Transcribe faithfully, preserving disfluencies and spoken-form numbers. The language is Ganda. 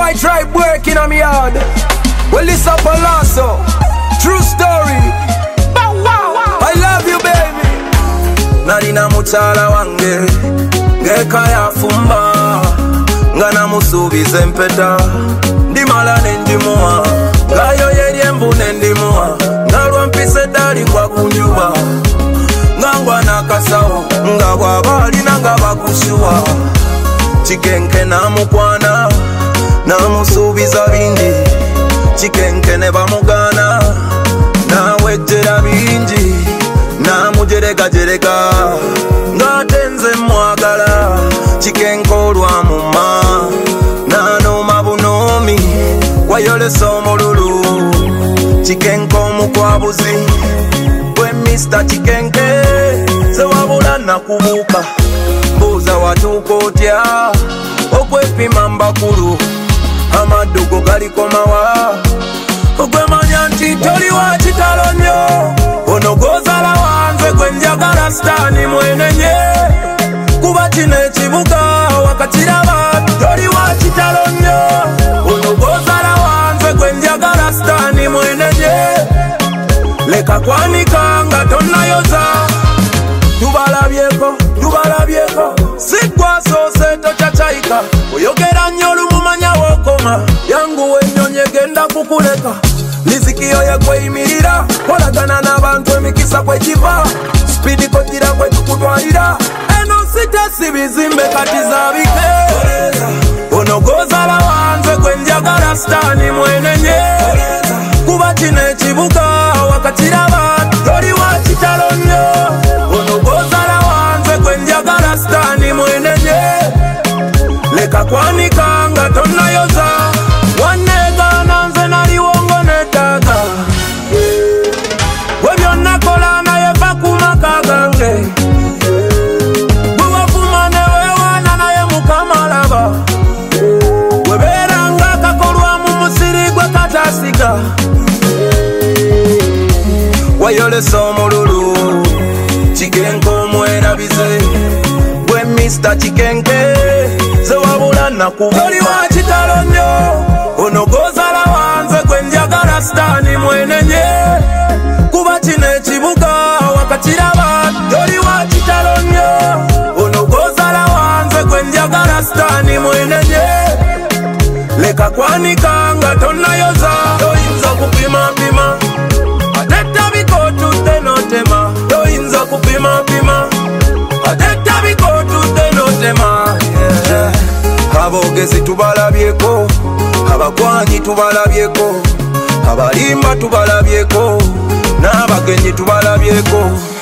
my tribe working on me yard. Well, this up a lasso. True story. Bow, wow, wow. I love you, baby. Narina muchala wange ngeka ya fumba ngana musubize mpeta ndimala nendimuwa ngayo yeriembu nendimuwa nalwa mpise dali kwa kunjuba ngangwa nakasawo nga bwabali nanga bakushuwa chikenke namukwana namusubiza bindi chikenke ne bamugana nawejjera bingi namujereka jereka ngatenze mwagala chikenke olwa muma nanoma bunomi wayolesa omululu chikenke omukwabuzi gwe mister Chikenke sewabula nakubuuka mbuuza watuuka otya okwepima mbakulu amaddugo galikomawa ogwemanya nti toli wa kitalo nnyo ono gozala wanze gwe njagala sitaani mwenenye kuba kino ekibuga wakakiraba toli wa kitalo nnyo ono gozala wanze gwe njagala sitaani mwenenye leka kwanika nga tonnayoza tubalabyeko tubalabyeko sigwasoose tokyacayika oyogera nnyo olumumanya wokoma yangu wenyonye genda kukuleka lizikiyo yekweyimirira kolagana n'abantu emikisa kwekiva spidi kotira kwetukutwalira eno sitesi bizimbe kati zabike ono gozala wanze gwe njagala sitaani mwenenye kuba kino ekibuga wakakiraba toli wa kitalo nnyo ono gozala wanze gwe njagala sitaani mwenenye leka kwanika nga tonnayoza wanneegaana nze naliwongo neetaaga we byonna kola naye va ku maka gange bwe wavuma ne weewaana naye mukama alaba webeera nga kakolwa mu musiri gwe kataasiga wayolesa omululu Chikenke omwerabize gwe mister Chikenke sewabula nakubuuka toli wa kitalo nnyo ono gozala wanze gwe njagala sitaani mwenenye kuba kino ekibuga wakakiraba toli wa kitalo nnyo ono gozala wanze gwe njagala sitaani mwenenye leka kwanika nga tonnayoza toyinza kupimapima atetta bikotudde notema toyinza kupimapima atetta bikotudde notema yeah. Abogezi tubalabyeko abakwanyi tubalabyeko abalimba tubalabyeko n'abagenyi tubalabyeko